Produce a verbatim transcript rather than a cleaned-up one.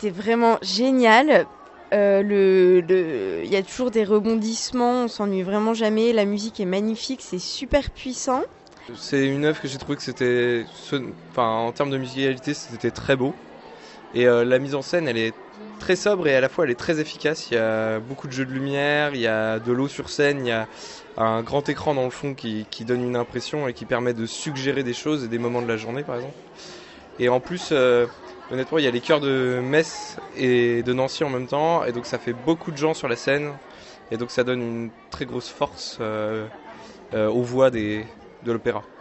c'était vraiment génial. Euh, le, le, il y a toujours des rebondissements, on s'ennuie vraiment jamais. La musique est magnifique, c'est super puissant. C'est une œuvre que j'ai trouvé que c'était, enfin, en termes de musicalité, c'était très beau. Et euh, la mise en scène, elle est très sobre et à la fois elle est très efficace. Il y a beaucoup de jeux de lumière, il y a de l'eau sur scène, il y a un grand écran dans le fond qui, qui donne une impression et qui permet de suggérer des choses et des moments de la journée, par exemple. Et en plus, euh, honnêtement, il y a les chœurs de Metz et de Nancy en même temps, et donc ça fait beaucoup de gens sur la scène, et donc ça donne une très grosse force euh, euh, aux voix des, de l'opéra.